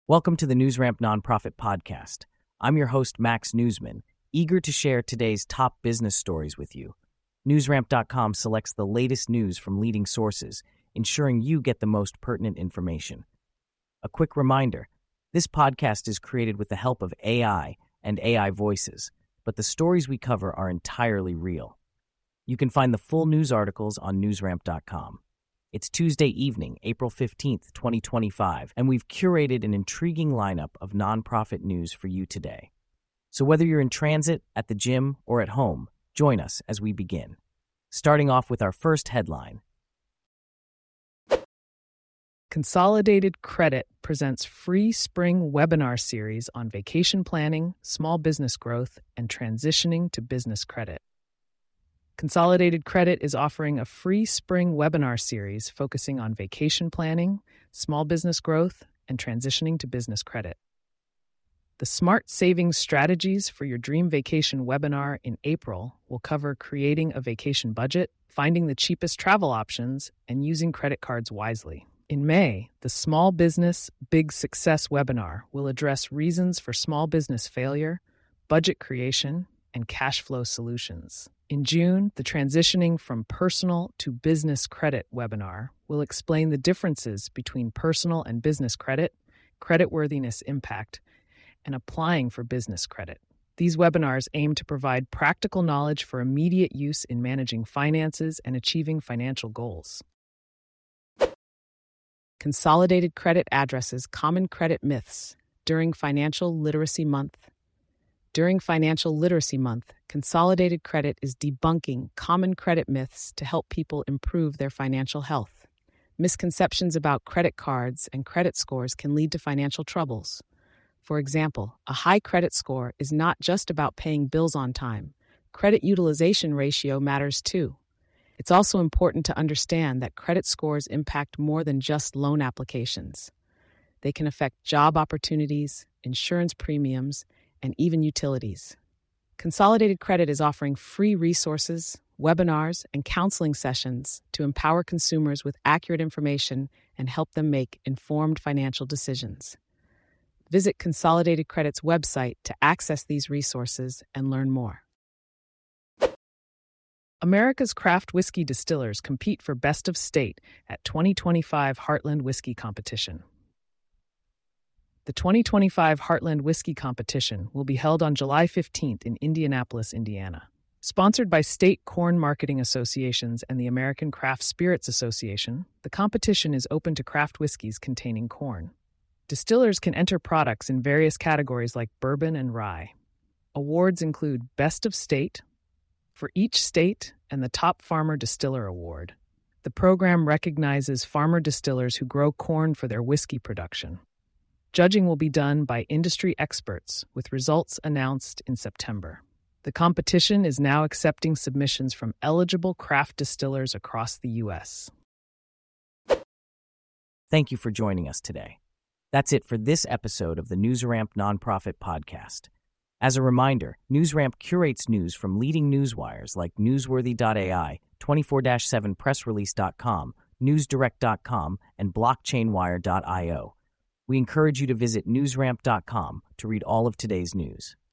Welcome to the NewsRamp Nonprofit Podcast. I'm your host, Max Newsman, eager to share today's top business stories with you. NewsRamp.com selects the latest news from leading sources, ensuring you get the most pertinent information. A quick reminder, this podcast is created with the help of AI and AI voices, but the stories we cover are entirely real. You can find the full news articles on NewsRamp.com. It's Tuesday evening, April 15th, 2025, and we've curated an intriguing lineup of nonprofit news for you today. So whether you're in transit, at the gym, or at home, join us as we begin. Starting off with our first headline. Consolidated Credit presents free spring webinar series on vacation planning, small business growth, and transitioning to business credit. Consolidated Credit is offering a free spring webinar series focusing on vacation planning, small business growth, and transitioning to business credit. The Smart Savings Strategies for Your Dream Vacation webinar in April will cover creating a vacation budget, finding the cheapest travel options, and using credit cards wisely. In May, the Small Business Big Success webinar will address reasons for small business failure, budget creation, and cash flow solutions. In June, the Transitioning from Personal to Business Credit webinar will explain the differences between personal and business credit, creditworthiness impact, and applying for business credit. These webinars aim to provide practical knowledge for immediate use in managing finances and achieving financial goals. Consolidated Credit addresses common credit myths during Financial Literacy Month. During Financial Literacy Month, Consolidated Credit is debunking common credit myths to help people improve their financial health. Misconceptions about credit cards and credit scores can lead to financial troubles. For example, a high credit score is not just about paying bills on time. Credit utilization ratio matters too. It's also important to understand that credit scores impact more than just loan applications. They can affect job opportunities, insurance premiums, and even utilities. Consolidated Credit is offering free resources, webinars, and counseling sessions to empower consumers with accurate information and help them make informed financial decisions. Visit Consolidated Credit's website to access these resources and learn more. America's craft whiskey distillers compete for Best of State at 2025 Heartland Whiskey Competition. The 2025 Heartland Whiskey Competition will be held on July 15th in Indianapolis, Indiana. Sponsored by State Corn Marketing Associations and the American Craft Spirits Association, the competition is open to craft whiskeys containing corn. Distillers can enter products in various categories like bourbon and rye. Awards include Best of State for each state and the Top Farmer Distiller Award. The program recognizes farmer distillers who grow corn for their whiskey production. Judging will be done by industry experts, with results announced in September. The competition is now accepting submissions from eligible craft distillers across the U.S. Thank you for joining us today. That's it for this episode of the NewsRamp Nonprofit Podcast. As a reminder, NewsRamp curates news from leading newswires like Newsworthy.ai, 24/7pressrelease.com, NewsDirect.com, and BlockchainWire.io. We encourage you to visit newsramp.com to read all of today's news.